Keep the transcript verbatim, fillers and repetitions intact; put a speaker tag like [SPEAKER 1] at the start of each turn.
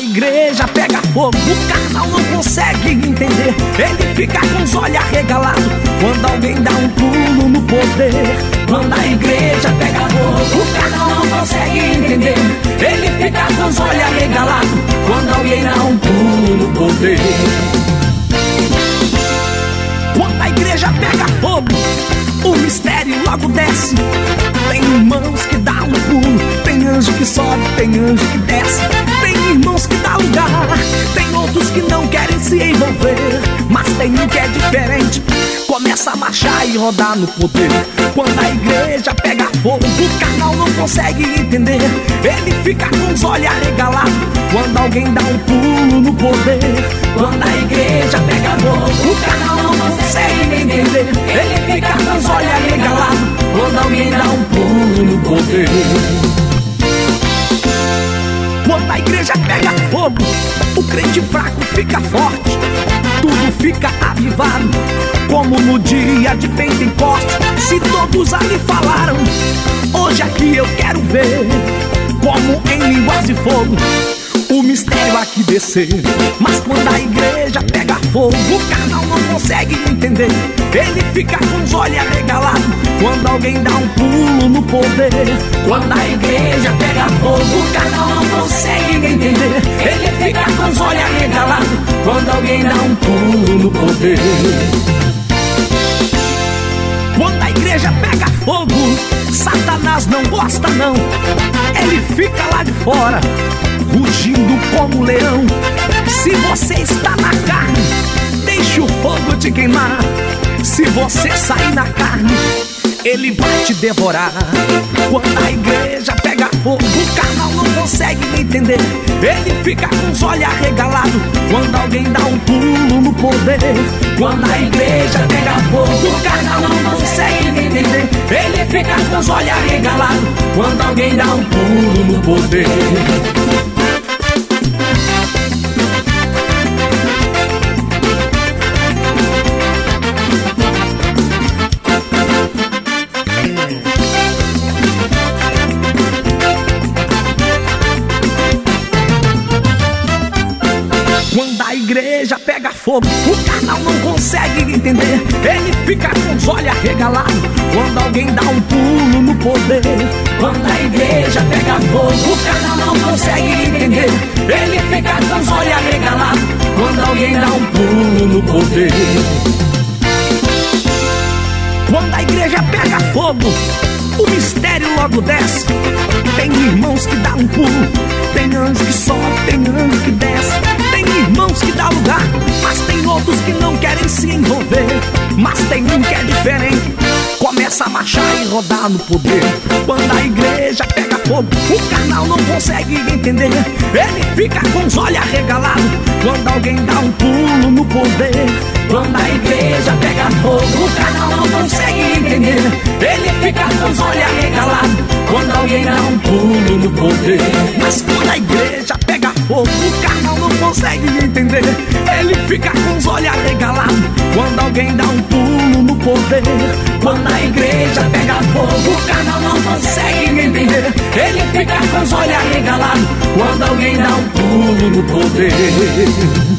[SPEAKER 1] igreja pega fogo, o carnal não consegue entender. Ele fica com os olhos arregalados quando alguém dá um pulo no poder. Quando a igreja pega fogo, o carnal não consegue entender. Ele fica com os olhos arregalados quando alguém dá um pulo no poder. Quando a igreja pega fogo, o mistério logo desce. Tem irmãos que dá um pulo, tem anjo que sobe, tem anjo que desce. Tem irmãos que dá lugar, tem outros que não querem se envolver. Mas tem um que é diferente, começa a marchar e rodar no poder. Quando a igreja pega fogo, o carnal não consegue entender. Ele fica com os olhos arregalados quando alguém dá um pulo no poder. Quando a igreja pega fogo, o carnal não consegue entender. Ele fica com os olhos arregalados quando alguém dá um pulo no poder. Quando a igreja pega fogo, o crente fraco fica forte, tudo fica avivado, como no dia de Pentecostes. Se todos ali falaram, hoje aqui eu quero ver como em línguas de fogo o mistério aqui descer. Mas quando a igreja pega fogo, o carnal não consegue entender. Ele fica com os olhos arregalados quando alguém dá um pulo no poder. Quando a igreja pega fogo, o carnal não consegue entender. Ele fica com os olhos arregalados quando alguém dá um pulo no poder. Quando a igreja pega fogo, Satanás não gosta não. Ele fica lá de fora, rugindo como leão. Se você está na carne, deixe o fogo te queimar. Se você sair na carne, ele vai te devorar. Quando a igreja pega fogo, o carnal não consegue entender. Ele fica com os olhos arregalados quando alguém dá um pulo no poder. Quando a igreja pega fogo, o carnal não consegue entender. Ele fica com os olhos arregalados quando alguém dá um pulo no poder. Quando a igreja pega fogo, o carnal não consegue entender. Ele fica com os olhos arregalados quando alguém dá um pulo no poder. Quando a igreja pega fogo, o carnal não consegue entender. Ele fica com os olhos arregalados quando alguém dá um pulo no poder. Quando a igreja pega fogo, o mistério logo desce. Tem irmãos que dá um pulo, tem anjo que sobe, tem anjo que desce. Tem irmãos que dá lugar, mas tem outros que não querem se envolver. Mas tem um que é diferente, começa a marchar e rodar no poder. Quando a igreja pega fogo, o carnal não consegue entender. Ele fica com os olhos arregalados quando alguém dá um pulo no poder. Quando a igreja pega fogo, o carnal não consegue entender. Ele fica com os olhos arregalados quando alguém dá um pulo no poder. Mas quando a igreja pega fogo, o carnal não consegue entender. Ele fica com os olhos arregalados quando alguém dá um pulo no poder. Quando a igreja pega fogo, o carnal não consegue entender. Ele fica com os olhos arregalados quando alguém dá um pulo no poder.